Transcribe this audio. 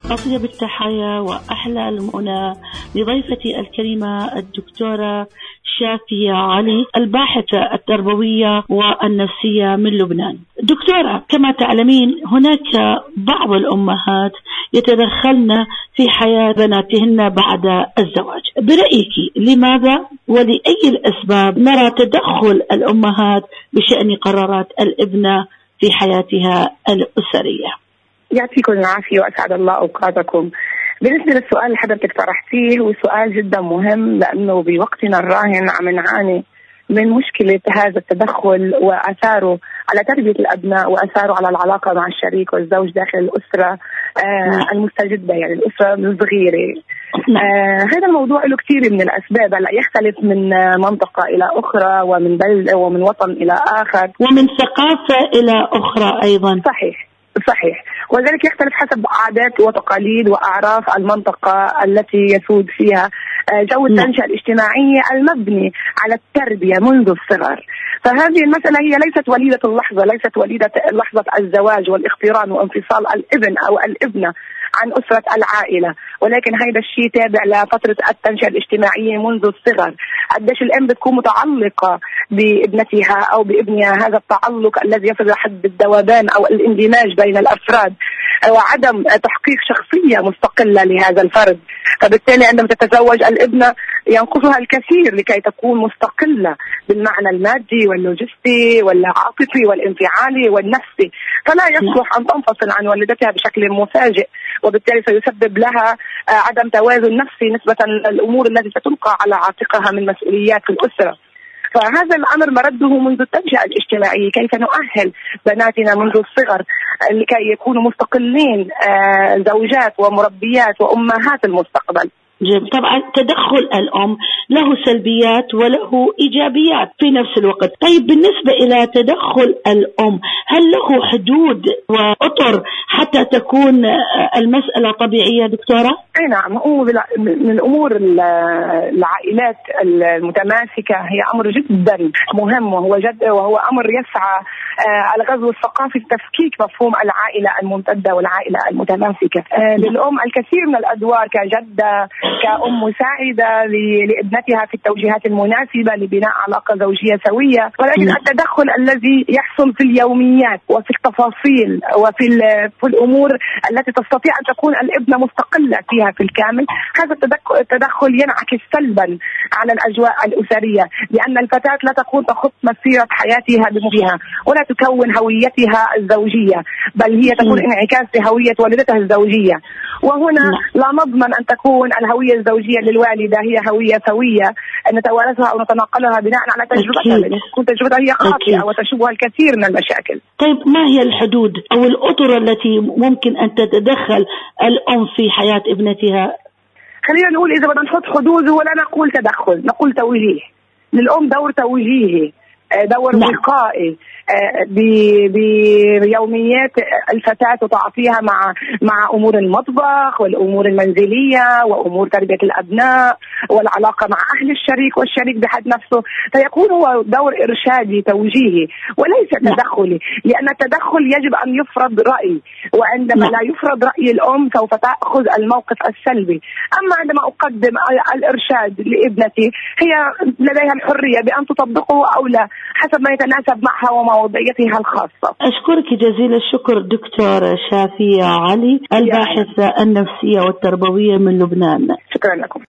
أطيب التحايا وأحلى المنى لضيفتي الكريمة الدكتورة شافية علي، الباحثة التربوية والنفسية من لبنان. دكتورة، كما تعلمين هناك بعض الأمهات يتدخلن في حياة بناتهن بعد الزواج. برأيك لماذا ولأي الأسباب نرى تدخل الأمهات بشأن قرارات الابنة في حياتها الأسرية؟ يعطيكم العافية وأسعد الله أوقاتكم. بالنسبة للسؤال اللي حضرتك طرحتيه هو سؤال جدا مهم، لأنه بوقتنا الراهن عم نعاني من مشكلة هذا التدخل وأثاره على تربية الأبناء وأثاره على العلاقة مع الشريك والزوج داخل الأسرة المستجدة، يعني الأسرة الصغيرة. هذا الموضوع له كثير من الأسباب، لا يختلف من منطقة إلى أخرى ومن بلد ومن وطن إلى آخر ومن ثقافة إلى أخرى أيضا. صحيح، وذلك يختلف حسب عادات وتقاليد وأعراف المنطقة التي يسود فيها جو التنشئة الاجتماعية المبني على التربية منذ الصغر. فهذه المسألة هي ليست وليدة اللحظة، ليست وليدة لحظة الزواج والاقتران وانفصال الابن أو الابنة عن أسرة العائلة، ولكن هذا الشيء تابع لفترة التنشئة الاجتماعية منذ الصغر. قديش الأم بتكون متعلقة بابنتها أو بابنها، هذا التعلق الذي يصل إلى حد الذوبان أو الاندماج بين الأفراد وعدم تحقيق شخصية مستقلة لهذا الفرد. فبالتالي عندما تتزوج الابنة ينقصها الكثير لكي تكون مستقلة بالمعنى المادي واللوجستي والعاطفي والانفعالي والنفسي، فلا يصلح أن تنفصل عن والدتها بشكل مفاجئ، وبالتالي سيسبب لها عدم توازن نفسي نسبة للأمور التي ستلقى على عاتقها من مسؤوليات في الأسرة. فهذا الأمر مرده منذ التنشئة الاجتماعية، كيف نؤهل بناتنا منذ الصغر لكي يكونوا مستقلين زوجات ومربيات وأمهات المستقبل. طبعا تدخل الأم له سلبيات وله إيجابيات في نفس الوقت. طيب بالنسبة إلى تدخل الأم، هل له حدود وأطر حتى تكون المسألة طبيعية دكتورة؟ أي نعم، من أمور العائلات المتماسكة هي أمر جدا مهم، وهو أمر يسعى على غزو الثقافي تفكيك مفهوم العائلة الممتدة والعائلة المتماسكة. للأم الكثير من الأدوار كجدة، كأم مساعدة لابنتها في التوجيهات المناسبة لبناء علاقة زوجية سوية، ولكن التدخل الذي يحصل في اليوميات وفي التفاصيل وفي الأمور التي تستطيع أن تكون الابنة مستقلة فيها في الكامل، هذا التدخل ينعكس سلبا على الأجواء الأسرية، لأن الفتاة لا تكون تخط مسيرة حياتها بمفردها ولا تكون هويتها الزوجية، بل هي تكون انعكاس لهوية والدتها الزوجية. وهنا لا نضمن أن تكون الهوية الزوجية للوالدة هي هوية سوية نتوارثها أو نتناقلها بناء على تجربتها، تكون تجربتها هي خاطئة وتشوبها الكثير من المشاكل. طيب ما هي الحدود أو الأطر التي ممكن أن تتدخل الأم في حياة ابنتها؟ خلينا نقول إذا بدنا نحط حدود ولا نقول تدخل، نقول توجيه. للأم دور توجيهي، دور وقائي بيوميات الفتاة وتعاطيها مع أمور المطبخ والأمور المنزلية وأمور تربية الأبناء والعلاقة مع أهل الشريك والشريك بحد نفسه، فيكون هو دور إرشادي توجيهي وليس تدخلي، لأن التدخل يجب أن يفرض رأي، وعندما لا يفرض رأي الأم سوف تأخذ الموقف السلبي. أما عندما أقدم الإرشاد لابنتي هي لديها الحرية بأن تطبقه أو لا حسب ما يتناسب معها وموضوعيتها الخاصة. أشكرك جزيل الشكر دكتورة شافية علي، الباحثة النفسية والتربوية من لبنان. شكرا لكم.